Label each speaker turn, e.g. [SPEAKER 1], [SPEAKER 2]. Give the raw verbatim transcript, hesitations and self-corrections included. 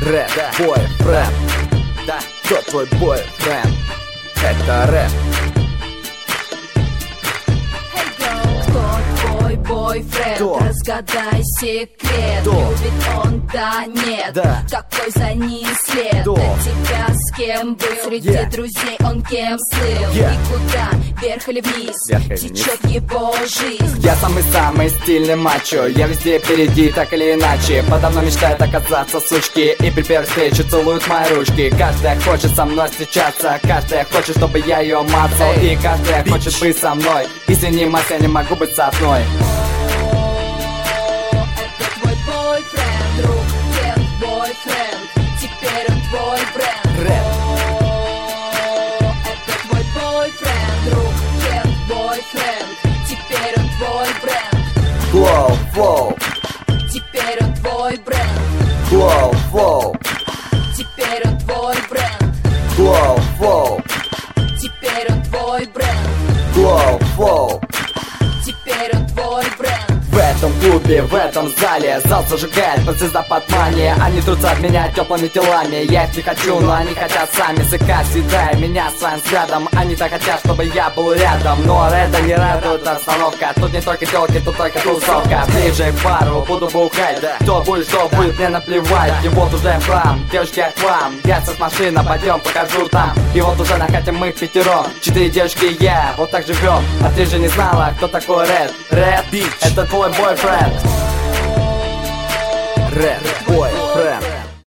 [SPEAKER 1] Рэп, бойфренд. Да, кто твой бойфренд? Это рэп.
[SPEAKER 2] Бойфренд,
[SPEAKER 1] Кто?
[SPEAKER 2] разгадай секрет.
[SPEAKER 1] Кто?
[SPEAKER 2] Любит он, да, нет,
[SPEAKER 1] да.
[SPEAKER 2] Какой за ним след?
[SPEAKER 1] Кто?
[SPEAKER 2] До тебя с кем был? Среди
[SPEAKER 1] yeah.
[SPEAKER 2] друзей он кем слыл?
[SPEAKER 1] yeah.
[SPEAKER 2] И куда? Вверх или вниз?
[SPEAKER 1] Вверх или вниз?
[SPEAKER 2] Течет его жизнь.
[SPEAKER 1] Я самый-самый стильный мачо. Я везде впереди, так или иначе. Подавно мечтает оказаться сучки. И при первой встрече целуют мои ручки. Каждая хочет со мной встречаться. Каждая хочет, чтобы я ее мацал. И каждая
[SPEAKER 2] Bitch.
[SPEAKER 1] хочет быть со мной. Извини, мать, я не могу быть с одной.
[SPEAKER 2] Друг, friend, бойфренд, теперь он твой бренд.
[SPEAKER 1] Рэп.
[SPEAKER 2] О, это твой бойфренд, друг, friend, бойфренд, теперь он твой бренд.
[SPEAKER 1] Глоу, флоу,
[SPEAKER 2] Теперь он твой бренд.
[SPEAKER 1] глоу, флоу,
[SPEAKER 2] Теперь он твой бренд.
[SPEAKER 1] глоу, флоу,
[SPEAKER 2] Теперь он твой бренд.
[SPEAKER 1] глоу, флоу.
[SPEAKER 2] Теперь он твой бренд.
[SPEAKER 1] В этом клубе, в этом зале зал зажигает под звездоподмания. Они трутся от меня теплыми телами. Я их не хочу, но они хотят сами. Сыка, съедая меня своим взглядом. Они так хотят, чтобы я был рядом. Но это не радует обстановка. Тут не только телки, тут только тусовка. Ближе к бару, буду бухать. Кто будет, что будет, мне наплевать. И вот уже хлам, девушки, я к вам. Я с машина, пойдем, покажу там. И вот уже накатим мы пятером. Четыре девушки и я, вот так живем. А ты же не знала, кто такой Рэд? Рэд, это твой бойфренд. Рэд, бойфренд.